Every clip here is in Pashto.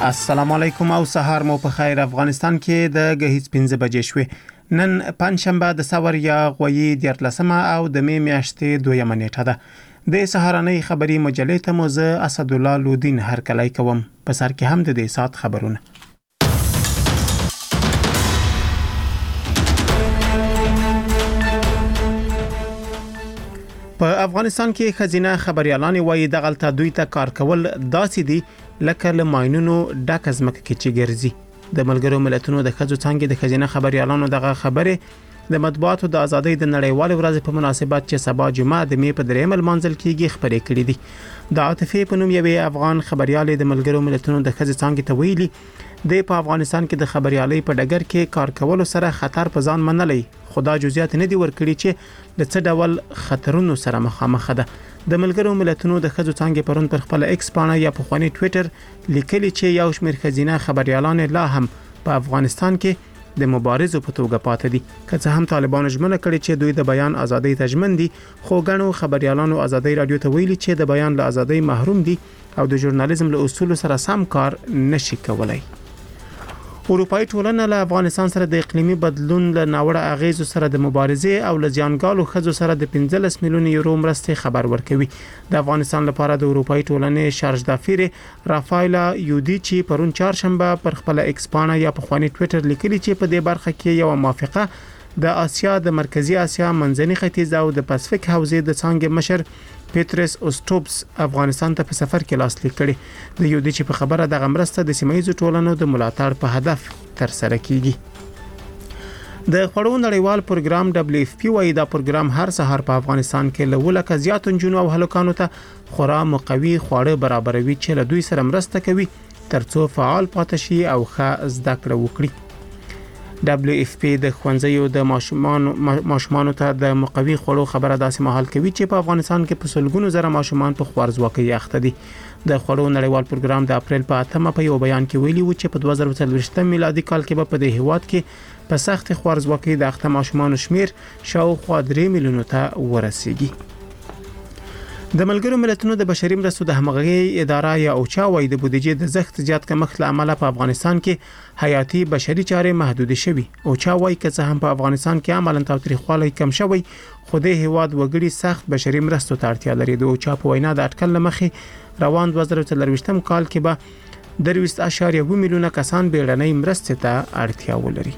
السلام علیکم او سهار مو په خیر. افغانستان کې د غهیز 15 بجې شوې. نن پنځشنبه د سور یا غوي 13 او د می میاشتې 2 نیټه ده. د سهارنۍ خبری مجلې ته موزه اسد الله لودین هر کله کوم. په سر کې هم د دې سات خبرونه. په افغانستان کې خزینه خبريالان وایي د غلطه دوی ته کار کول داسې دي لکه لماینونو ډک ازمکه کې چې ګرځي. د ملګرو ملتونو د خځو څنګه د خزینه خبريالانو دغه خبره د مطبوعاتو د ازادۍ د نړیوال ورځ په مناسبت چې سبا جمعه د می په درېمل منځل کېږي خبرې کړې دي. د عاطفي په نوم یو افغان خبريال د ملګرو ملتونو د خځو څنګه ته ویلي د په افغانستان کې د خبريالۍ په ډګر کې کار کول سره خطر په ځان منلې. خدا جزئیات نه دي ورکړي چې د څه ډول خطرونو سره مخامخ ده. د ملګرو ملتونو د خځو څنګه پرون پر خپل ایکس پاڼه یا په خواني ټوئیټر لیکلي چې یو شمېر خزینه خبريالان لا هم په افغانستان کې د مبارزو په توګه پاتې دي. که څه هم طالبانو ژمنه کړې چې دوی د بیان ازادۍ تضمین دي، خو غنو خبريالانو ازادۍ رادیو ته ویلي چې د بیان له ازادۍ محروم دي او د ژورنالیزم له اصول سره سم کار نشي کولای. اروپאי ټولنه له افغانستان سره د اقلیمي بدلون له ناوړه اغیزو سره د مبارزې او له ځانګالو خځو سره د 15 میلیون یورو مرستې خبر ورکوي. د افغانستان لپاره د اروپאי ټولنې شارژ دافیر رافایلا یودیچی پرون چهارشنبه پر خپل ایکس پاڼه یا په خواني ټوئیټر لیکلي چې په دې برخه کې یو موافقه د آسیا د مرکزی آسیا منځني ختیځ او د پاسفیک حوزې د څنګه مشر پیټرس اوسټوپس افغانستان ته په سفر کې لاسلیک کړي. د یودیچی په خبره د غمرسته د سیمایي ټولنو د ملاتړ په هدف تر سره کیږي. د خوړو نړیوال پروګرام WFP وايي دا پروګرام هر سهار په افغانستان کې له ولکه زیات جنونو او هلکانو ته خورا مقوي خواړه برابروي چې له دوی سره مرسته کوي ترڅو فعال پاتې شي او ښه زده کړه وکړي. WFP د خوندزیو د ماشومانو ته د مقوي خوړو خبره داسې مهال کوي چې په افغانستان کې په سلګونو زره ماشومان په خوارزواکۍ اخته دي. د خوړو نړیوال پروګرام د اپریل په 8 په یو بیان کې ویلي و چې په 2023 میلادي کال کې په دې هیواد کې په سخت خوارزواکۍ د اخته ماشومان شمیر شاوخوا 3 میلیونو ته ورسیږي. د ملګرو ملتونو د بشري مرستو د همغږي اداره یا اوچا وايي د بودیجې د زښت زیات کمښت له امله په افغانستان کې حیاتي بشري چارې محدود شوي. اوچا وايي که څه هم په افغانستان کې عملاً تاوتریخوالی کم شوی، خو د هیواد وګړي سخت بشري مرستو ته اړتیا لري. د اوچا په وینا د اټکل لمخې روان 2023 کال کې به 3.1 میلیونه کسان بیړنۍ مرستې ته اړتیا ولري.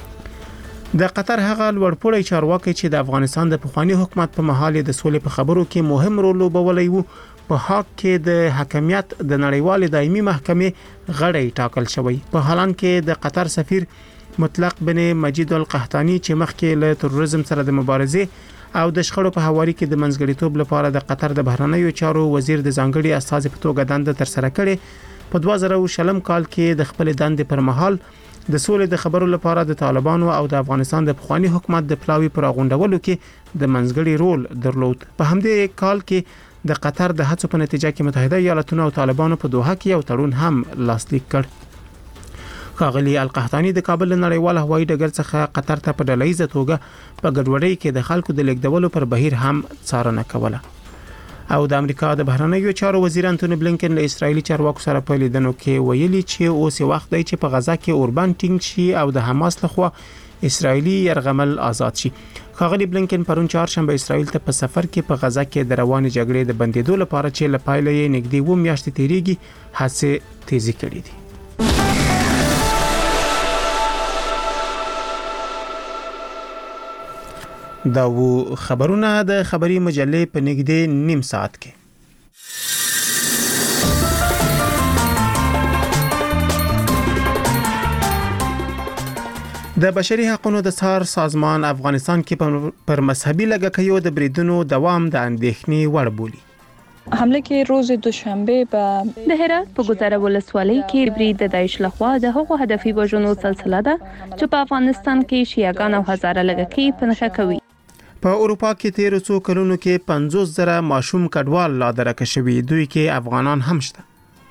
د قطر هغه لوړپوړی چارواکي چې د افغانستان د پخوانی حکومت په محل د سولې په خبرو کې مهم رول لوبولی وو، په حق کې د حکمیت د نړیوال دایمي محکمې غړی ټاکل شوی. په حالان کې د قطر سفیر مطلق بن مجید القحطانی چې مخکې له تروریزم سره د مبارزې او د شخړو په حواله کې د منځګړیتوب لپاره د قطر د بهرنیو چارو وزیر د ځانګړي استاذ په توګه دنده تر سره کړې. په 2020 کال کې د خپل دندې پر مهال د سولې د خبرو لپاره د طالبانو او د افغانستان د پخوانی حکومت د پلاوی پر غونډولو کې د منځګړي رول درلود. په همدې کال کې د قطر د هڅو په نتیجه کې متحده ایالاتونو او طالبانو په دوحه کې یو تړون هم لاسلیک کړ. ښاغلي القحطانی د کابل نړیوال هوایي ډګر څخه قطر ته په ډلهیزه توګه په ګډوډۍ کې د خلکو د لیږدولو پر بهیر هم څارنه کوله. او د امریکا د بهرنیو چارو وزیر انټونی بلینکن له اسرایلی چارواکو سره په لیدنو کې ویلي چې اوس وخت دی چې په غزا کې اوربان ټینګ شي او د حماس لخوا اسرایلی يرغمل آزاد شي. ښاغلي بلینکن پرون چهارشنبه اسرایل ته په سفر کې په غزا کې د روانې جګړې د بندیدو لپاره چې له پایلې یې نږدې 2 میاشتې تیریږي هڅې تیزی کړې دي. دا و خبرونه د خبري مجلې په نږدې نیم ساعت کې. د بشري حقوقو د څار سازمان افغانستان کې پر مذهبي لږکیو د بریدونو دوام د اندېښنې وړ بولي. حمله کې روز دوشنبه په د هرات په ګذره ولسوالۍ کې برید د داعش لخوا د هغو هدفي وژنو سلسله ده چې په افغانستان کې شیعاګان او هزاره لږکي په نښه کوي. په اروپا کې 13 کلونو کې 50,000 ماشوم کډوال لا درکه شوي، دوی کې افغانان هم شته.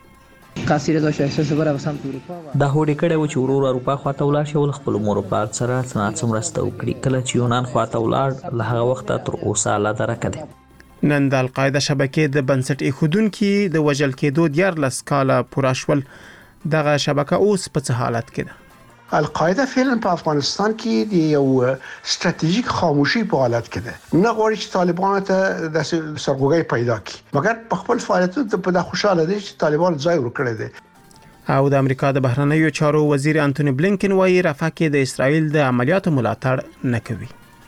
دا هوډ کړه و چې ورور اروپا خواته ولاړ شي او خپل مور په سره څنګه مرسته وکړي. کله چې یونان خواته ولاړ له هغه وخت تر اوسه لا درکه ده. نن د القاعده شبکې د بنسټ ایښودونکو د وژل کېدو 14 کاله پوره شول. دغه شبکه اوس په څه حالت کې ده؟ القاعده فعلا په افغانستان کې د یو ستراتیژیک خاموشي په حالت کې ده. نه غواړي چې طالبان ته د سرغوګي پیدا کړي، مګر په خپل فعالیتونو په د خوشاله دي چې طالبان ځای ورکړي دي. او د امریکا د بهرنیو چارو وزیر انټونی بلینکن وايي رفح کې د اسرائیل د عملیاتو ملاتړ نه کوي.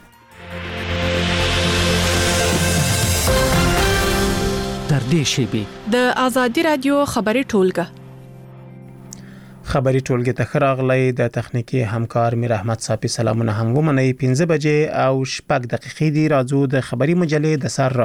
در دې شیبې د آزادي رادیو خبري ټولګه خبري ټولګه ته خراغلی د تخنیکی همکار میر احمد صافی سلامونه هم ومني 15 بجې او 6 دقیقې دی راځو د خبري مجلې د سر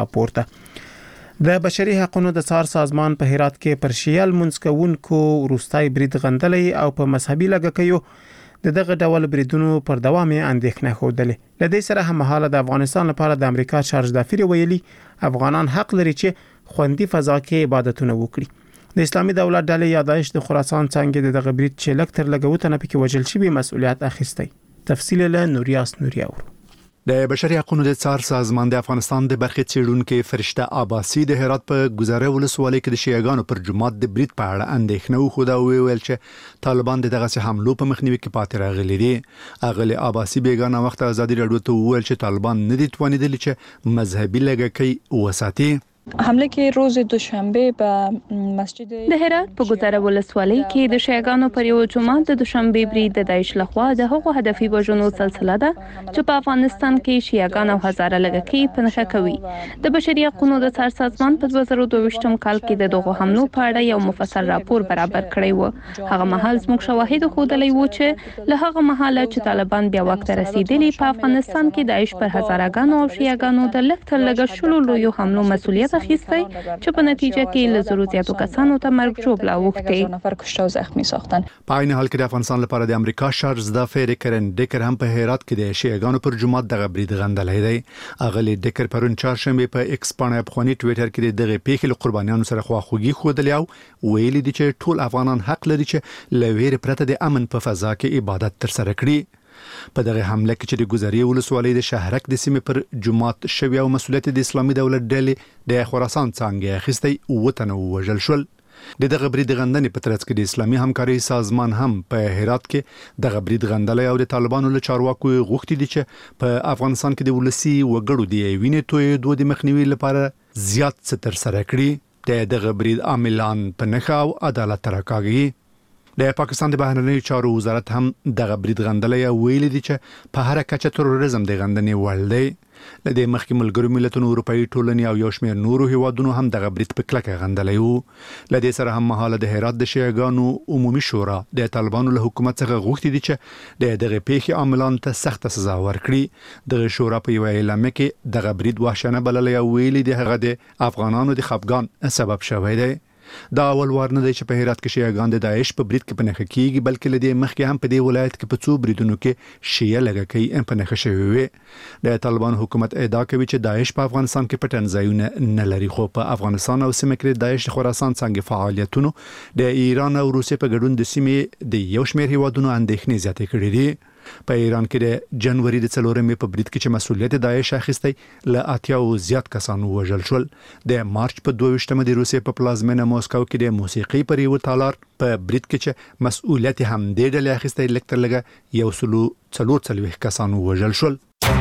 راپورته. د بشري حقوقو د څار سازمان په هرات کې پر شیال منځکونکو روستای برید غندلې او په مذهبي لګکیو دغه ډول بریدونو پر دوام اندېښنه خوده. لدې سره هم حاله د افغانستان لپاره د امریکا چارج دافیر ویلي افغانان حق لري چې خوندي فضا کې عبادتونه وکړي. د اسلامي دولت ډلې یا داعش د خراسان څنګه دغه برید چې لکتر لګوت نه پکې وجل شي به مسؤلیت اخیستی. تفصیل له نوریاس نوریاور. د بشري حقوقو د څار سازمان د افغانستان د برخې چیرونکو فرشته عباسی د هرات په گزاره ولسوالۍ کې د شیعاګانو پر جماعت د برید په اړه اندېښنه خوده ویل چې طالبان دغه حملو په مخنیوي کې پاتې راغلي دي. اغلی عباسی بیگانه وخت ازادي رادیو ته ویل چې طالبان نه دي توانیدل چې مذهبي لګکۍ وساتي. حمله کې روز دوشنبه په مسجد د هرات په ګذره ولسوالۍ کې د شیعاګانو پر یو جماعت د دوشنبه برید د داعش لخوا د هغو هدفي وژنو سلسله ده چې په افغانستان کې شیعاګان او هزاره لګکۍ په نښه کوي. د بشري حقوقو د څار سازمان په 2022 کال کې د دغه حملو په اړه یو مفصل راپور برابر کړی و. هغه مهال زموږ شواهد ښودلې و چې له هغه مهاله چې طالبان بیا وخت رسیدلی په افغانستان کې داعش پر هزارهګانو او شیعاګانو د لکتر لګ شلو لوی حملو مسؤلیت اخیستی چې په نتیجه کې له زرو زیاتو کسانو ته مرګ ژوبله اوښتې. نفر کشته او زخمی ساختن. په عین حال کې د افغانستان لپاره د امریکا شارج دافیر کرن ډیکر هم په هرات کې د شیعاګانو پر جماعت دغه برید غندلې دی. اغلی ډیکر پرون چهارشنبه په ایکس باندې افغاني ټوئیټر کې دغه پیښې له قربانیانو سره خواخوږي خوده او ویلي دي چې ټول افغانان حق لري چې لویر پرته د امن په فضا کې عبادت تر سره کړي. په دغه حمله کې چې د گزاري ولسوالۍ د شهرک د سیمې پر جماعت شوی او مسؤلیت د اسلامي دولت ډلې د خراسان څنګه اخیستی وطن وژل شول. دغه برید غندنې په ترڅ کې د اسلامي همکاري سازمان هم په هرات کې دغه برید غندلې او د طالبانو له چارواکو غوښتي دي چې په افغانستان کې د ولسی وګړو د وینې توې د مخنیوي لپاره زیات ستر سره کړي. دغه برید عاملان په نخښه او عدالت راکاږي. د پاکستان د بهرنیو چارو وزارت هم دغه برید غندلې ویلي دي چې په هر کچه تروریزم د غندنې وړ دی. لدې مخکې ملګرو ملتونو اروپאי ټولنې او یو شمېر نورو هیوادونو هم دغه برید په کلکه غندلې وو. لدې سره هم مهاله د هرات د شیعاګانو عمومي شورا د طالبانو له حکومت څخه غوښتي دي چې دغه پیښې عاملان ته سخت سزا ورکړي. د شورا په یو اعلامیه کې دغه برید وحشیانه بللې او ویلي دي هغه د افغانانو د خفګان سبب شوی دی. دا اول وار نه دی چې په هرات کې شیعاګان د داعش په برید کې په نښه کیږي، بلکې لدې مخکې هم په دې ولایت کې په څو بریدونو کې شیعه لګکۍ په نښه شوی وي. د طالبان حکومت ادعا کوي چې داعش په افغانستان کې پټن ځایونه نه لري، خو په افغانستان او سیمه کې داعش خراسان څنګه فعالیتونو د ایران او روسیې په ګډون د سیمې د یو شمېر هیوادونو اندېښنې زیاتې کړې دي. په ایران کې د جنوري د 4 په برید کې چې مسؤلیت داعش اخیستی له 80 زیات کسانو وژل شول. د مارچ په 22مه د روسیې په پلازمینه موسکو کې د موسیقي پر یو تالار په برید کې چې مسؤلیت هم د ډلې اخیستی لکتر لګه یو سلو 440 کسانو وژل شول.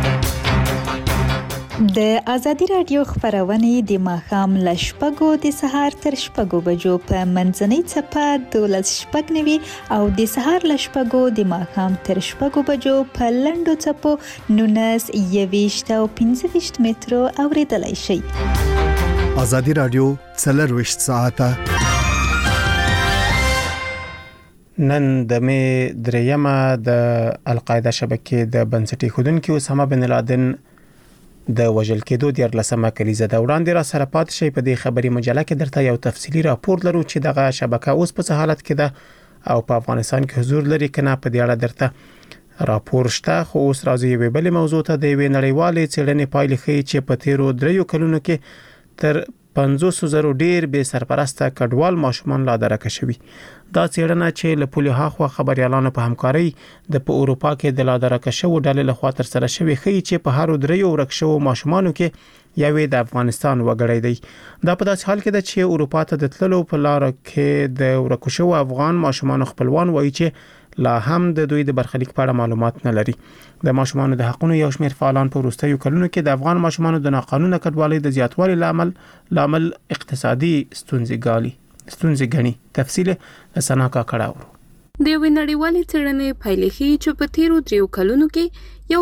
د آزادي رادیو خبرونه د ماښام ل شپږو د سهار تر شپږو بجو په منځنۍ چپه 12:09 او د سهار ل شپږو د ماښام تر شپږو بجو په لنډو چپو 19 او 15 مترو اوریدلای شئ. آزادي رادیو 24 ساعته نن د مې درېمه د القاعده شبکې د بنسټي خودونکو اسامه بن لادن د وژل کېدو د 14مه کلیزه د وړاندې را سره پات شي. په دې خبري مجله کې درته یو تفصیلی راپور لرو چې دغه شبکه اوس په حالت کې ده او په افغانستان کې حضور لري کنه. په دې اړه درته راپور شته، خو اوس راځي یو بل موضوع ته. د وی نړیوالې څېړنې پایلې ښیي چې په تیرو 3 کلونو کې تر 500,000 ډیر به سرپرسته کډوال ماشومان لا درکه شوي. دا څېړنه چې له پولیو هاخوا خبريالانو په همکارۍ په اروپا کې د لادرکه شو ډلې لخوا تر سره شوی ښيي چې په هر دریو ورکشو ماشومانو کې یوې د افغانستان وګړی دی. دا په داسې حال کې ده چې اروپا ته د تللو په لار کې د ورکشو افغان ماشومانو خپلوان وایي چې لا هم د دوی د برخلیک په اړه معلومات نه لري. د ماشومانو د حقوقو یو شمېر فعالان په وروستیو کلونو کې د افغان ماشومانو د ناقانونه کډوالۍ د زیاتوالي لامل اقتصادي ستونزې ګڼي. تفصیل سناکا کړهو. د یوې نړیوالې څېړنې پایلې ښيي چې په تیرو 3 کلونو کې یو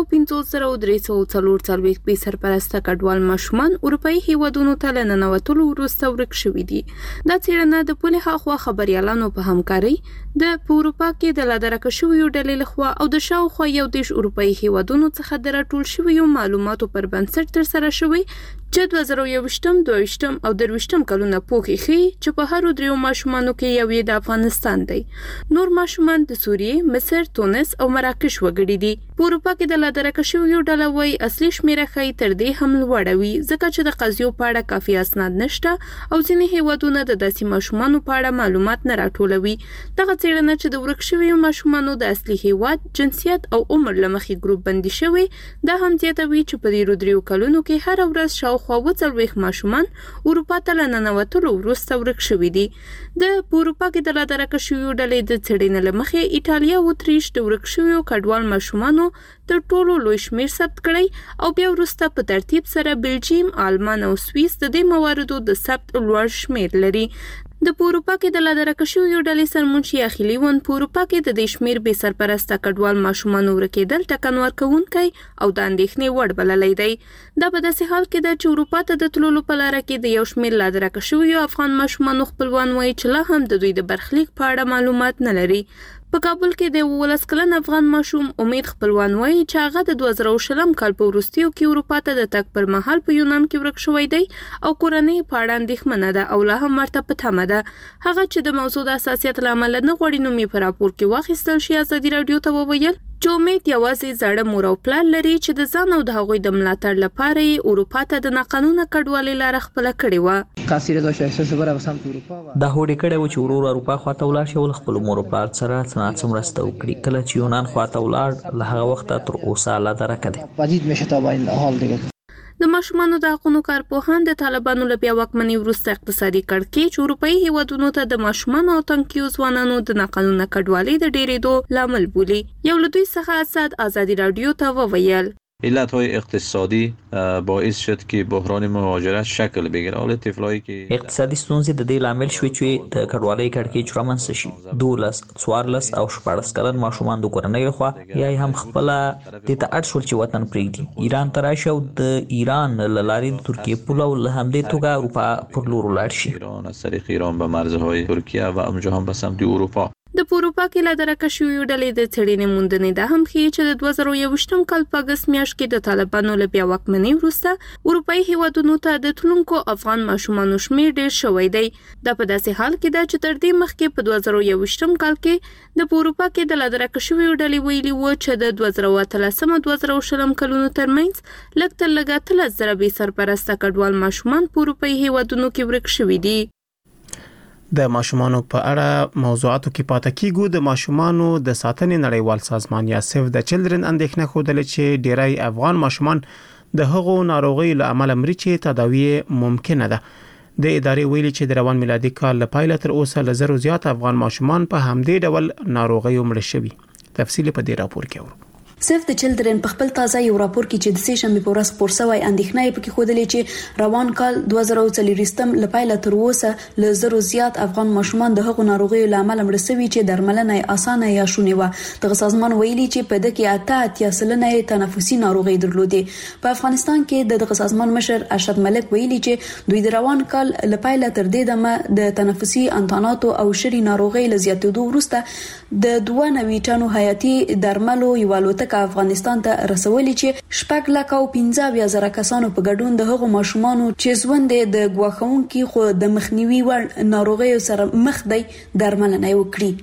5340 سرپرسته کډوال ماشومان اروپאי هیوادونو ته لننوتلو وروسته ورک شوي دي. دا څېړنه د پولیو هاخوا خبريالانو په همکارۍ د اروپا کې د لادرکه شویو ډلې لخوا او د شاوخوا یو دیش اروپאי هیوادونو څخه د راټول شویو معلوماتو پر بنسټ تر سره شوی چې 2021 22 او 23 کلونه پوښي ښيي چې په هر دریو ماشومانو کې یو د افغانستان دی. نور ماشومان د سوریې، مصر، تونس او مراکش وګړي دي. په اروپا کې د لادرکه شویو ډله وایي اصلي شمیره ښایي تر دې هم لوړه وي ځکه چې د قضیو په اړه کافي اسناد نشته او ځینې هیوادونه د داسې ماشومانو په اړه معلومات نه راټولوي. دغه څېړنه چې د ورک شویو ماشومانو د اصلي هیواد، جنسیت او عمر له مخې ګروپ بندي شوی دا هم زیاتوي چې په تیرو 3 کلونو کې هر ورځ شاوخوا 40 ماشومان اروپا ته لننوتلو وروسته ورک شوي دي. د اروپا کې د لادرکه شویو ډلې د څېړنې له مخې ایټالیا او اتریش د ورک شویو کډوال ماشومانو تر ټولو لوی شمیر ثبت کړی او بیا وروسته په ترتیب سره بلجیم، آلمان او سویس د دې مواردو د ثبت لوړ شمیر لري. د اروپا کې د لادرکه شویو ډلې سرمنشي اخیلی ون په اروپا کې د دې شمیر به سرپرسته کډوال ماشومان ورکېدل ټکن ورکوونکی او د اندېښنې وړ بللی دی. دا په داسې حال کې ده چې اروپا ته د تللو په لاره کې د یو شمیر لادرکه شویو افغان ماشومانو خپلوان وایي چې لا هم د دوی د برخلیک په اړه معلومات نه لري. په کابل کې د 19 کلن افغان ماشوم امید خپلوان وایي چې هغه د 2020 کال په وروستیو کې اروپا ته د تګ پر مهال په یونان کې ورک شوی دی او کورنۍ په اړه اندېښمنه ده او لا هم ورته په تمه ده. هغه چې د موضوع د حساسیت له امله نه غواړي نوم یې په راپور کې واخیستل شي ازادي راډیو ته وویل چې امید یوازې زړه مور او پلار لري چې د ځان او د هغوی د ملاتړ لپاره یې اروپا ته د ناقانونه کډوالۍ لاره خپله کړې وه. دا هوډ کړی و چې ورور اروپا خواته ولاړ شي او خپل مور او پلار سره څه مرسته وکړي. کله چې یونان خواته ولاړ له هغه وخته تر اوسه لا درکه دی. د ماشومانو د حقوقو کارپوهان د طالبانو له بیا واکمنۍ وروسته اقتصادي کړکېچ اروپאי هیوادونو ته د ماشومانو او تنکیو ځوانانو د ناقانونه کډوالۍ د ډېرېدو لامل بولي. یو له دوی څخه اسد ازادي راډیو ته وویل علت‌های اقتصادی باعث شد که بحران مهاجرت شکل بگیره. حال طفلایی که اقتصادي ستونزې د دې لامل شوې چې د کډوالۍ کړکېچ رامنځته شي. 12 14 او 14 کلن ماشومان د کورنۍ لخوا یا هم خپل د اړ شول چې وطن پرېږدي، ایران ته راشي او د ایران له لارې د ترکیې پوله له همدې توګه اروپا پر لور ولاړ شي. ایران از طریق ایران به مرزهای ترکیه و اونجا هم به سمت اروپا. د اروپا کې لادرکه شویو ډلې د څېړنې موندنې دا هم ښیي چې د 2021 کال په اګست میاشت کې د طالبانو له بیا واکمنۍ وروسته اروپאי هیوادونو ته د تلونکو افغان ماشومانو شمیر ډېر شوی دی. دا په داسې حال کې ده چې تر دې مخکې په 2021 کال کې د اروپا کې د لادرکه شویو ډلې ویلي و چې د 2013-2020 کلونو ترمنځ لږ تر لږه 13,000 بې سرپرسته کډوال ماشومان په اروپאי هیوادونو کې ورک شوي دي. د ماشومانو په اړه موضوعاتو کې پاتې کیږو. د ماشومانو د ساتنې نړیوال سازمان یا سیف د چلډرن اندېښنه خوده چې ډیری افغان ماشومان د هغو ناروغیو له امله مري چې تداوی ممکنه ده. د ادارې ویلي چې د روان میلادي کال له پیله تر اوسه له 1000 زیات افغان ماشومان په همدې ډول ناروغیو مړه شوي. تفصیل په دې راپور کې اورو. سیف د چلډرن په خپل تازه یو راپور کې چې د سې شنبې په ورځ خپور شوی اندېښنه یې پکې ښودلې چې روان کال 2024 له پیله تر اوسه له 1000 زیات افغان ماشومان د هغو ناروغیو له امله مړه شوي چې درملنه یې اسانه یا شونې وه. دغه سازمان ویلي چې په دې کې 88% تنفسي ناروغي درلودې. په افغانستان کې دغه سازمان مشر ارشد ملک ویلي چې دوی د روان کال له پیله تر دې دمه د تنفسي انتاناتو او شری ناروغي له زیاتېدو وروسته د 92 ټنو حیاتي درملو یو الوتکه افغانستان ته رسولي چې 6,15,000 کسانو په ګډون د هغو ماشومانو چې ژوند د غواخونکي خو د مخنیوي وړ ناروغیو سره مخ دی درملنه وکړي.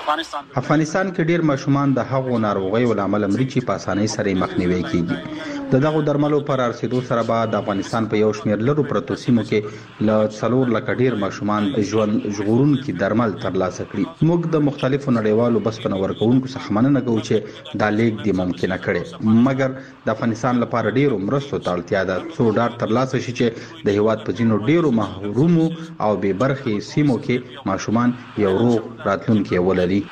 افغانستان کې ډیر ماشومان د هغو ناروغیو له امله مري چې په اسانۍ سره مخنیوي کیږي. دغه درملو پر رسیدو سره به د افغانستان په یو شمېر لرو پروتو سیمو کې له 4 لک ډیر ماشومان ژوند ژغورونکي درمل ترلاسه کړي. موږ د مختلفو نړیوالو بسپنه ورکوونکو څخه مننه کوو چې دا لیک د ممکنه کړي، مګر د افغانستان لپاره ډیرو مرستو ته اړتیا ده څو ډار ترلاسه شي چې د هیواد په ځینو ډیرو محرومو او بې برخې سیمو کې ماشومان یو روغ راتلونکی ولري.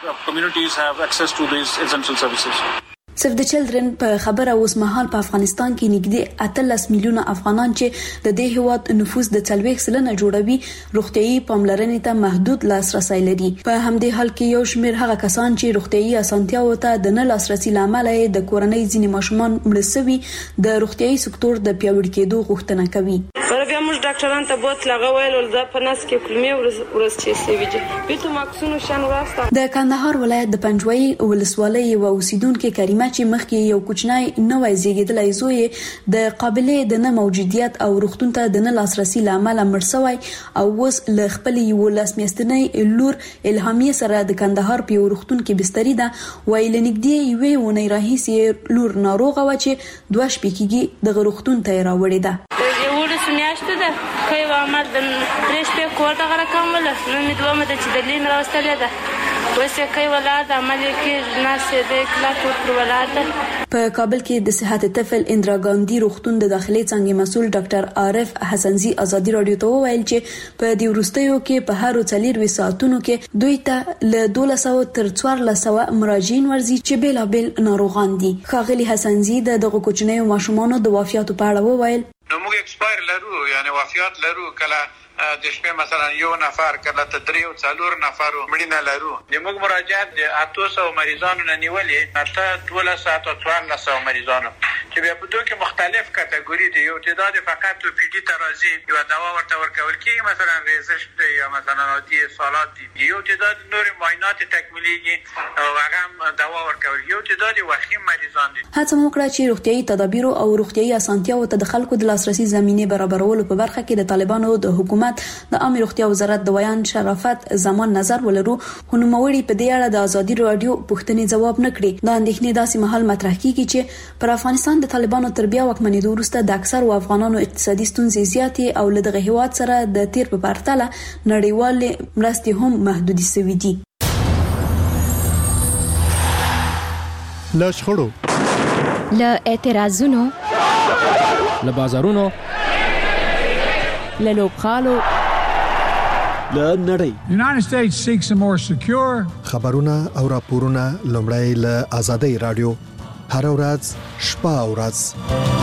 سیف د چلډرن په خبره اوس مهال په افغانستان کې نږدې 18 میلیونه افغانان چې د دې هیواد نفوس د 40% جوړوي روغتيایي پاملرنې ته محدود لاسرسي لري. په همدې حال کې یو شمېر هغه کسان چې روغتيایي اسانتیاوو ته د نه لاسرسي لامل د کورنۍ ځینې ماشومان مړ شوي د روغتيایي سکتور د پیاوړي کېدو غوښتنه کوي. بیا موږ ډاکټرانو ته بوت لغه ویل دا په ناس کې کلمې ورسچې سوي دي بیت ماکسونو شان واسطه. د کندهار ولایت د پنجوي ولسوالۍ او اوسیدونکو کریمه چې مخکې یو کوچنی نوې زیږیدلې زوی د قابلیت د نه موجودیت او روغتون ته د نه لاسرسي لامل مرسوي او اوس ل خپل یو لاس میستنې لور الهامیه سره د کندهار په روغتون کې بستری ده ویل نګدي وی ونی راهیسي لور ناروغه و چې 2 شپې د روغتون ته راوړې ده. سمیاشته ده کوي عمل د درش په کور دغه رقم ولا نو می دوه مده چې د لین راوستلې ده وسه کوي ولادت عمل کې ناسه د کلاک پر ولادت. په کابل کې د صحت طفل اندرا ګاندی روغتون د داخلي څنګه مسول ډاکټر عارف حسنزي ازادي رادیو ته وویل چې په دې وروستیو کې په هر 4 ساعتونو کې دوی ته له 1200 تر 1400 مراجعین ورزي چې بېلابېل ناروغان دي. خاغلی حسنزي دغه کوچنیو ماشومانو د وفیاتو په اړه وویل نو موږ ایکسپایر لرو یعنی وفیات لرو کله د شپې مثلا یو نفر کله ته 3 او 4 نفر مړینه لرو. د موږ مراجعات د 800 مریضانو نه نیولې اته 12 ساعت او 1400 مریضانو چې بیا په دوه کې مختلف کټګوري دي. یو تعداد فقط پی ډی ترازی یو دوا ورته ورکول کیږي مثلا ریزش یا مثلا عادي سالات دي. یو تعداد نور معاینات تکمیلیږي او هغه دوا ورکول. یو تعداد وخیم مریضان دي. هڅه وکړه چې روغتيایي تدابیر او روغتيایي اسانتیاو ته د خلکو د لاسرسي زمينه برابرولو په برخه کې د طالبانو د حکومت د عامه روغتیا وزارت د بیان شرافت زمان نظر ولرو هنوموړي په دې اړه د ازادي رادیو پوښتنې جواب نکړي. دا اندېښنې داسې مهال مطرح کیږي چې پر افغانستان د طالبانو تربیه وکمنېدو وروسته د اکثر افغانانو اقتصادي ستونزې زیاتې او له دغه هیواد سره د تیر په پرتله نړیوال مرستې هم محدودې شوې دي. له شخړو له اعتراضونو له بازارونو له لوبخالو له نړۍ United States seeks a more secure خبرونه او راپورونه لومړی له آزادۍ رادیو هر ورځ شپه او ورځ.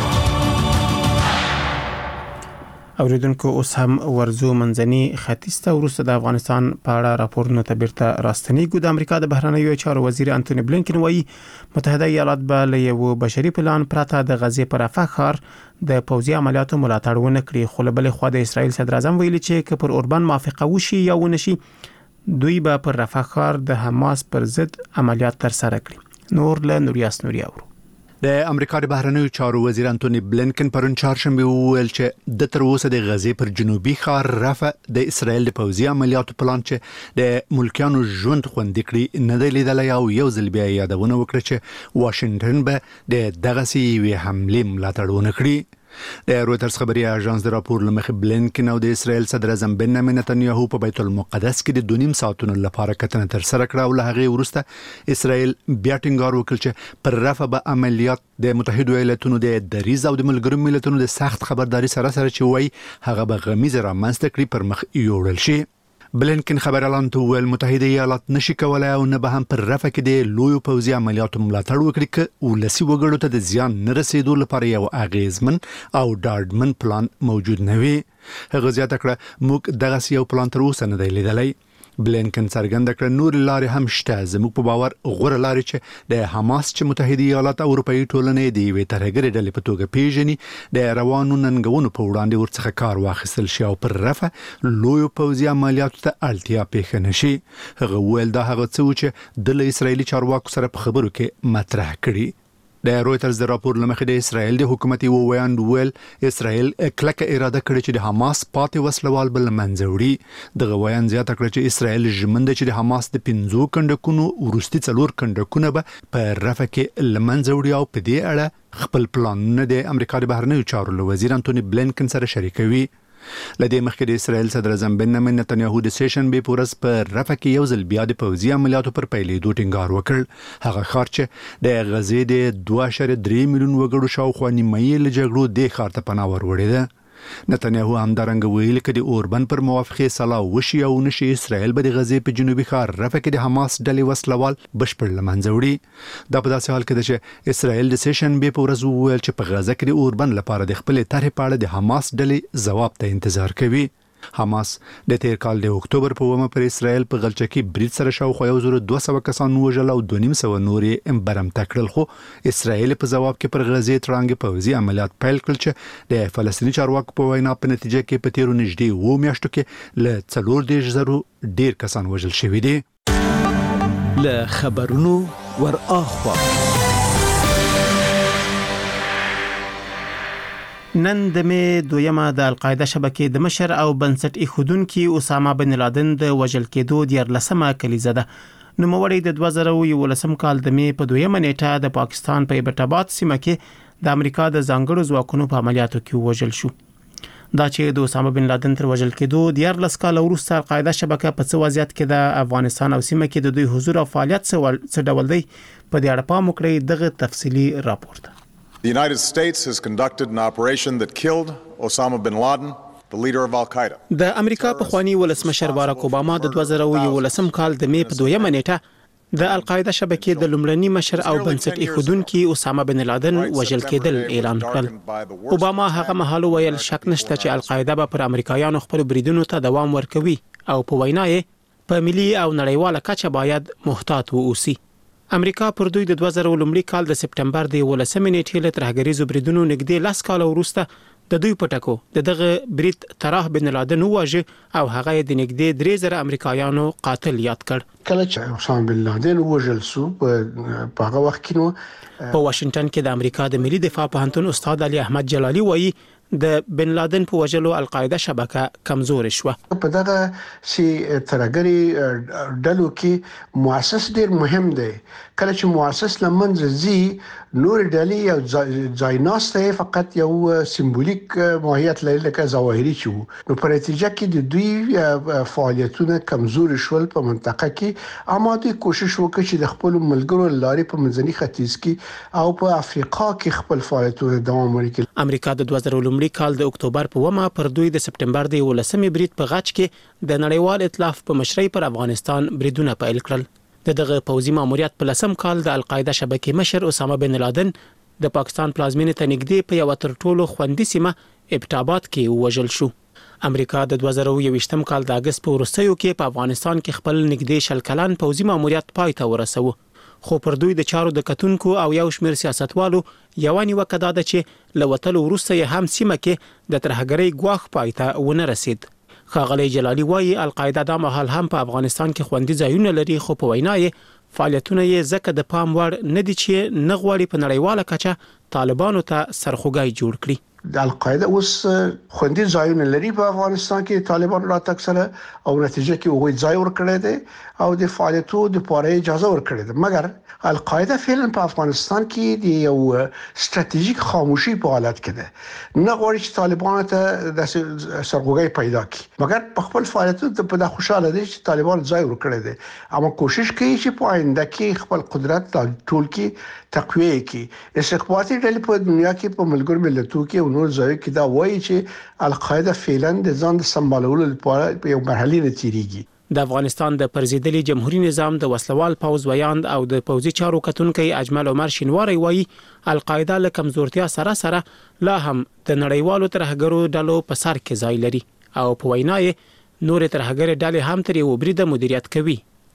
اوریدونکو اوس هم ورزو منځني ختیځ ته وروسته د افغانستان په اړه راپورونه ته بیرته راستنیږو. د امریکا د بهرنیو چارو وزیر انټونی بلینکن وایي متحده ایالات به له یو بشري پلان پرته د غزې پر رفح ښار د پوځي عملیاتو ملاتړ ونه کړي. خو له بل خوا د اسرایل صدر اعظم ویلي چې که پر اوربان موافقه وشي یا ونشي دوی به پر رفح ښار د حماس پر ضد عملیات تر سره کړي. نور له نوریاس نوري اورو. د امریکا د بهرنیو چارو وزیر انټونی بلینکن پرون چهارشنبه وویل چې د تر اوسه د غزې پر جنوبي ښار رفح د اسرایل د پوځي عملیاتو پلان چې د ملکیانو ژوند خوندي کړي نه دی لیدلی او یو ځل بیا یادونه وکړه چې واشنگټن به د دغه سیوی حمله ملاتړ ونه کړي. د رويټرز خبري اژانس د راپور لمخې بلینکن او د اسرائیل صدر اعظم بنیامین نتنیاهو په بیت المقدس کې د 2.5 ساعتونو لپاره کتنه تر سره کړه او له هغه وروسته اسرائیل بیا ټینګار وکړ چې پر رفح به عملیات د متحده ایالاتونو د دریز او د ملګرو ملتونو د سخت خبرداري سره چې وای هغه به غمیزه رامنځته کړي پر مخ یوړل شي. بلینکن خبر اعلان ته ویل متحده ایالات نشي کولای او نه به هم پر رفح کې د لوی پوځي عملیاتو ملاتړ وکړي چې ولسی وګړو ته د زیان نه رسیدو لپاره یو اغیزمن او ډاډمن پلان موجود نه وي. هغه زیاته کړه موږ دغه یو پلان تر اوسه نه دی لیدلی. بلینکن څرګنده کړه نور لارې هم شته زموږ په باور غوړه لارې چې د حماس چې متحده ایالات او اروپאי ټولنې دی وی ترګری ډلې په توګه پیژني د روانو ننګونو په وړاندې ورڅخه کار واخیستل شي او پر رفح لوی پوځي عملیاتو ته اړتیا پیښ نشي. هغه ویل دا هغه څه چې د اسرایلی چارواکو سره په خبرو کې مطرح کړي. د رويټرز د راپور لمخې د اسرایل د حکومتي وویاند ویل اسرایل کلکه اراده کړې چې د حماس پاتې وسلوال بل منځوړي د غویان زیاته کړ چې اسرایل ژمنده چې د حماس د 15 کندکونو ورستي 4 کندکونه به په رفح کې لمنځوړي او په دې اړه خپل پلانونه د امریکا د بهرنیو چارو وزیر انټونی بلینکن سره شریکوي. لدې مخکې د اسرایل صدر اعظم بنیامین نتنیاهو د سیشن به پورس په رفح کې یو ځل بیا د پوځي عملیاتو پر پیلېدو ټینګار وکړ. هغه ښار چې د غزې د 2.3 میلیون وګړو شاوخوا نیمایي له جګړو د ښار ته پناه وروړې ده. نتنیاهو همدارنګه ویلي چې د اوربن پر موافقه سلا وشي او نشي اسرائیل به د غزې په جنوبي ښار رفح کې د حماس ډلې وسلوال بشپړ لمنځوړي. دا په داسې حال کې ده چې اسرائیل د سیشن به په ورځ وویل چې په غزه کې د اوربن لپاره د خپل طرح په اړه د حماس ډلې ځواب ته انتظار کوي. حماس د تیر کال د اکتوبر په ومه پر اسرائیل په غلچکی برید سره شاوخوا 1200 کسان وژل او 250 نور یې برم تکړل، خو اسرائیل په جواب کې پر غزې ترانګ پوځي عملیات پیل کړل چې د فلسطیني چارواکو په وینا په نتیجه کې په تیرو نږدې 2 میاشتو کې له 4,000 ډیر کسان وژل شوي دي. له خبرونو ور اخوا نن د مې دویمه د القاعده شبکې د مشر او بنسټ ایښودونکي اسامه بن لادن د وژل کېدو د 14مه کلیزه ده. نوموړی د 2011 کال د مې په دویمه نیټه د پاکستان په ایبټ آباد سیمه کې د امریکا د ځانګړو ځواکونو په عملیاتو کې وژل شو. دا چې د اسامه بن لادن تر وژل کېدو د 14 کال وروسته القاعده شبکه په څه وضعیت کې د افغانستان او سیمه کې د دوی حضور او فعالیت څه ډول دی په دې اړه پام وکړئ دغه تفصیلی راپور ده. The United States has conducted an operation that killed Osama bin Laden, the leader of Al-Qaeda. د امریکا په خواني ولسمشر باراک اوباما د 2011 کال د مې په دویمه نیټه د القاعده شبکې د لومړني مشر او بنسټ ایښودونکي اسامه بن لادن وژل کېدل اعلان کړل. اوباما هغه مهال ویل شک نشته چې القاعده به پر امریکایانو خپل بریدونو ته دوام ورکوي او په وینا یې په ملي او نړیواله کچه باید محتاط واوسي. امریکا پر دوی د 2000 کال د سپټمبر د 18 نیټې له ترهګریزو بریدونو نږدې 10 کال وروسته د دوی پټکو دغه برید طرح بن لادن وواژه او هغه د نږدې 3000 امریکایانو قاتل یاد کړ. کله چې اسامه بن لادن وژل شو په هغه وخت کې نو په واشنگټن کې د امریکا د ملي دفاع پوهنتون استاد علي احمد جلالي وایي د بن لادن په وژلو القاعده شبکه کمزور شوه. په دغه سي ترګری ډلو کې مؤسس ډیر مهم دی. کله چې مؤسس لمنځ زی نور ډلې او ځایناسته فقط یو سمبولیک ماهیت لري لکه ظواهري شو. نو په نتیجه کې د دوی فعالیتونه کمزور شول په منطقه کې. اما دوی کوشش وکړي چې د خپل ملګرو لارې په منځني ختیځ کې او په افریقا کې خپل فعالیتونه دوام ورکړي. امریکا د 2000 کال د اکتوبر په ومه پر دوی د سپټمبر د 18 برید په غچ کې د نړیوال ائتلاف په مشرۍ پر افغانستان بریدونه پیل کړل. دغه پوځي ماموریت په لسم کال د القاعده شبکې مشر اسامه بن لادن د پاکستان پلازمینې ته نږدې په یو تر ټولو خوندي سیمه ایبټ آباد کې وژل شو. امریکا د 2021 کال د اگست په وروستیو کې په افغانستان کې خپل نږدې شل کلن پوځي ماموریت پای ته ورسوه. خو پر دوی د چارو د کتونکو او یو شمېر سیاستوالو یو نیوکه ده چې لوتلو وروسته یې هم سیمه کې د ترهګرۍ ګواښ پای ته ونه رسید. ښاغلی جلالي وایي القاعده د مهال هم په افغانستان کې خوندي ځایونه لري، خو په وینا یې فعالیتونه یې ځکه د پام وړ نه دي چې نه غواړي په نړیواله کچه طالبانو ته سرخوږی جوړ کړي. د القاعده اوس خوندي ځایونه لري په افغانستان کې طالبان راتګ سره او نتیجه کې وګړي ځای ورکړي دي او د فعالیتونو د پاره اجازه ورکړي ده. مګر القاعده فعلا په افغانستان کې د یو ستراتیژیک خاموشي په حالت کې ده. نه غواړي چې طالبان ته د سرغوګي پیدا کړي، مګر په خپل فعالیتونو ته په خوشاله دي چې طالبان ځای ورکړي دي. اما کوشش کوي چې په آینده کې خپل قدرت ټول کې تقویه کړي. استخباراتي ډلې په دنیا کې په ملګرو ملتونو کې نور ځای کې دا وایي چې القاعده فعلا د ځان د سمبالولو لپاره په یو مرحله نه تیریږي. د افغانستان د پرزیدلي جمهوریت نظام د وسلوال پوز ویاند او د پوزي چارو کتونکي اجمل عمر شینواری وایي القاعده له کمزورتیا سره لا هم د نړیوالو ترهګرو ډلو په سر کې ځای لري او په وینا یې نور ترهګر ډلې هم تر یو بریده مدیریت کوي.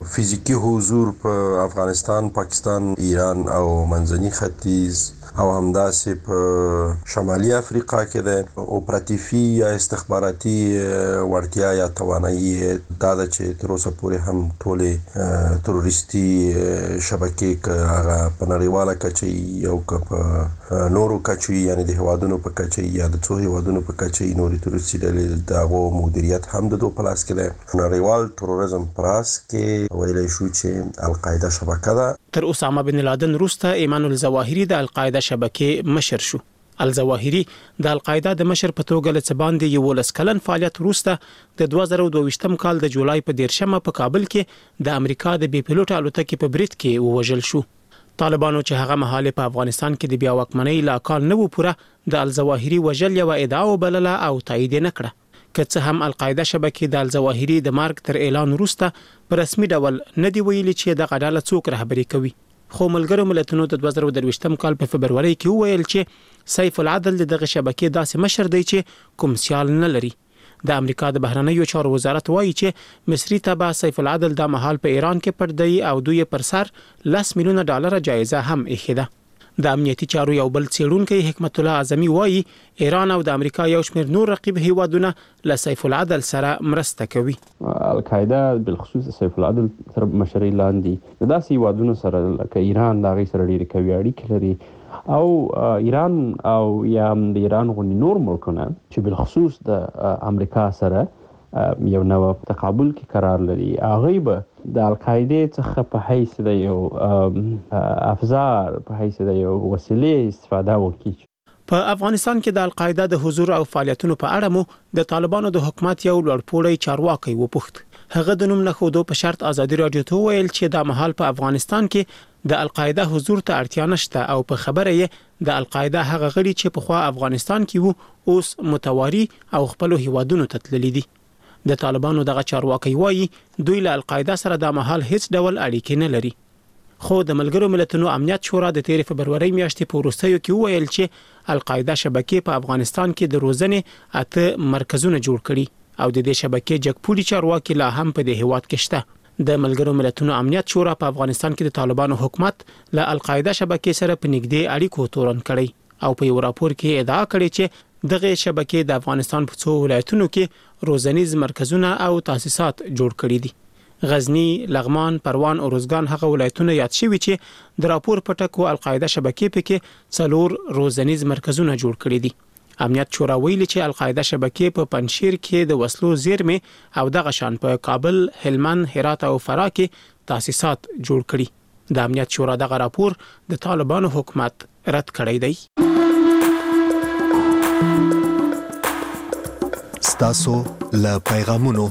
فزیکی حضور په افغانستان، پاکستان، ایران او منځني ختیځ او همداسې په شمالي افریقا کې د اپراتیفي یا استخباراتي وړتیا یا توانایي دا د چې تر اوسه پورې هم ټولې تروریستي شبکې هغه په نړیواله کچه او په نورو کچو یعنی د هوادونو په کچه یا د څو هوادونو په کچه نورې تروریستي ډلې دغه مدیریت هم د دوی په لاس کې دی. نړیوال تروریزم په راس کې ویلی شو چې القاعده شبکه ده. تر اسامه بن لادن وروسته ایمان الظواهري د القاعده شبکې مشر شو. الظواهري د القاعده د مشر په توګه له څباندې 11 کلن فعالیت وروسته د 2022م کال د جولای په 13مه په کابل کې د امریکا د بي پیلوټ الوتکې په برید کې ووژل شو. طالبانو چې هغه مهاله په افغانستان کې د بیا واکمنۍ لا کال نه و پوره د الظواهري وژل یو ادعا وبلله او تایید نه کړه. که څه هم القاعده شبکې د الظواهري د مرګ تر اعلان وروسته په رسمي ډول نه دی ویلي چې د غډاله څوک رهبري کوي، خو ملګرو ملتونو د 2023م کال په فبرवरी کې وویل چې سیف العدل دغه شبکې داسې مشر دی چې کوم سیال نه لري. د امریکا د بهرنیو چارو وزارت وایي چې مصری تبع سیف العدل د مهال په ایران کې پټ دی او دوی پر سر $10 میلیونه جایزه هم ایښې ده. د امنیتي چارو یو بل څېړونکی حکمت الله اعظمي وایي ایران او د امریکا یو شمېر نور رقیب هیوادونه له سیف العدل سره مرسته کوي. القاعده بالخصوص سیف العدل تر مشرۍ لاندې داسې هیوادونو سره لکه ایران د هغې سره ډېرې قوي اړیکې لري او ایران او یا د ایران غوندې نور ملکونه چې بالخصوص د امریکا سره یو نوع تقابل کې قرار لري، هغوی به د القاعده څخه په حیث د یو افزار په حیث د یو وسیلې استفاده وکړي. په افغانستان کې د القاعده د حضور او فعالیتونو په اړه مو د طالبانو د حکومت یو لوړپوړی چارواکي وپوښت. هغه د نوم نه خودو په شرط ازادي رادیو ته ویل چې د مهال په افغانستان کې د القاعده حضور ته اړتیا نشته او په خبره یې د القاعده هغه غړي چې په خوا افغانستان کې وو اوس متواري او خپل هیوادونو ته تللي دي. د طالبانو دغه چارواکي وایي دوی له القاعده سره د مهال هیڅ ډول اړیکې نه لري. خو د ملګرو ملتونو امنیت شورا د 13 فبرवरी میاشتې په وروستیو کې وویل چې القاعده شبکې په افغانستان کې د روزنې 8 مرکزونه جوړ کړي او د دې شبکې جګپوړي چارواکي لا هم په دې هیواد کې شته. د ملګرو ملتونو امنیت شورا په افغانستان کې د طالبانو حکومت له القاعده شبکې سره په نږدې اړیکو تورن کړي او په یو راپور کې ادعا کړې چې دغه شبکې د افغانستان په څو ولایتونو کې روزنیز مرکزونه او تاسیسات جوړ کړي دي. غزنی، لغمان، پروان او روزګان هغه ولایتونه یاد شوي چې د راپور په ټکو القاعده شبکې پکې 4 روزنیز مرکزونه جوړ کړي دي. امنیت شورا ویلي چې القاعده شبکې په پنشیر کې د وسلو زیرمې او دغه شان په کابل، هلمند، هرات او فراه کې تاسیسات جوړ کړي. د امنیت شورا دغه راپور د طالبانو حکومت رد کړی دی. ستاسو له پیغامونو.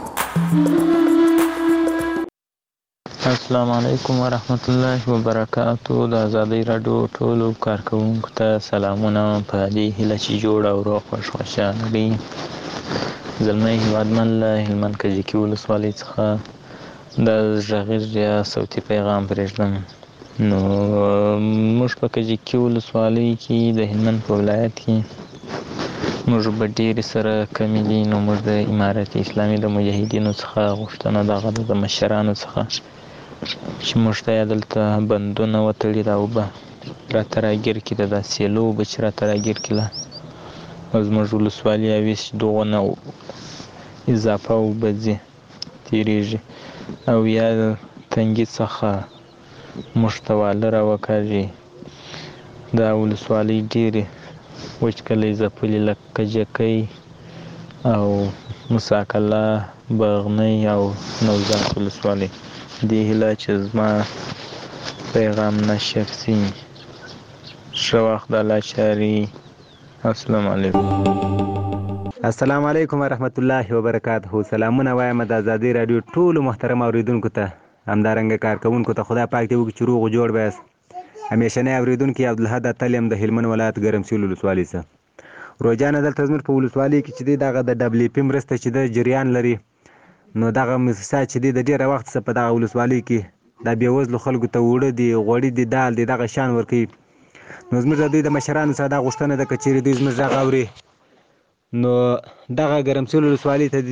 السلام علیکم ورحمت الله وبرکاتو. د ازادۍ رادیو ټولو کارکونکو ته سلامونه په دې هیله چې جوړ او روغ خوشحاله دي. زلمی هیوادمن له هلمند کجکي ولسوالۍ څخه د غږیز یا صوتي پیغام پرېږدم. نو موږ په کجکي ولسوالۍ کې د هلمند په ولایت کې موږ به ډېرې سره کمې دي. نو موږ د امارت اسلامي د مجاهدینو څخه غوښتنه دغه د مشرانو څخه چې موږ ته یې دلته بندونه وتړي دا اوبه راته راګیر کړي، د سیلو اوبه چې راته راګیر کړي او زموږ ولسوالي اویس دغو نه اضافه اوبه ځي تېرېږي او یا تنګي څخه موږ ته واله راوکاږي. دا ولسوالۍ ډېرې وچکلۍ ځپلي لکه کجکی او مساکله، بغنۍ او نوزاد ولسوالۍ. دې هیله چې زما پیغام نشر سي. ښه وخت د الله چاري. السلام علیکم. السلام علیکم ورحمت الله وبرکاته. سلامونه وایم د ازادۍ رادیو ټولو محترم اوریدونکو ته، همدارنګه کارکوونکو ته خدای پاک دې وکړي چې روغ جوړ به یاست. همیشنی اوریدونکي عبدالحد اتل یم د هلمند ولایت ګرمسیر ولسوالۍ څخه. روجانه دلته زموږ په ولسوالۍ کې چې دی دغه د WP مرسته چې د جریان لري، نو دغه موسسه چې دی د ډېره وخت څخه په دغه ولسوالۍ کې د بېوزلو خلکو ته اوړه دي، غوړي دي، دال دي، دغه شیان ورکوي. نو زموږ د دوی د مشرانو سره دا غوښتنه ده که چېرې دوی زموږ غږ اوري، نو دغه ګرمسیر ولسوالۍ ته د دوی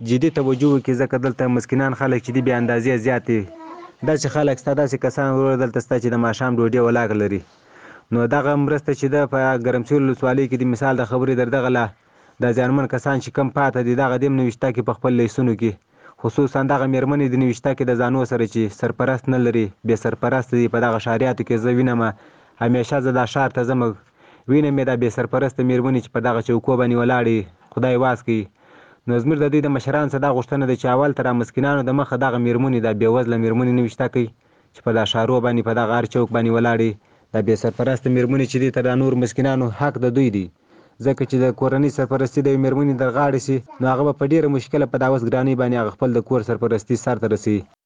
جدي توجه وکړي ځکه دلته مسکینان خلک چې دي بې اندازې زیات دي داسې خلک شته داسې کسان ورور دلته شته چې د ماښام ډوډۍ ولاګ لري نو دغه مرسته چې ده په ګرمسیر ولسوالۍ کې د مثال د خبرې در دغه له د زیانمن کسان چې کم پاته دي دغه دې نوشته کې په خپل لیسونو کې خصوصا دغه میرمنې د نوشته کې د ځانو سره چې سرپرست نه لري بې سرپرست دي په دغه ښاریاتو کې زه وینم همیشه زه دا ښار ته ځم وینم یې دا بې سرپرسته میرمنې چې په دغه چوکو باندې ولاړې خدای واس کوي نو زموږ د دوی د مشران څخه دا غوښتنه ده چې اول تر مسکینانو د مخه دغه میرمنې د بېوزله میرمنې نوشته کوي چې په دا ښارو باندې په دغه هر چوک باندې ولاړې د بې سرپرسته میرمنې چې دي تر نور مسکینانو حق د دوی دی ځکه چې د کورنۍ سرپرستی د میرمنې در غاړې سي نو هغه په ډیره مشکله په داوس ګرانی باندې خپل د کور سرپرستی سر ته رسي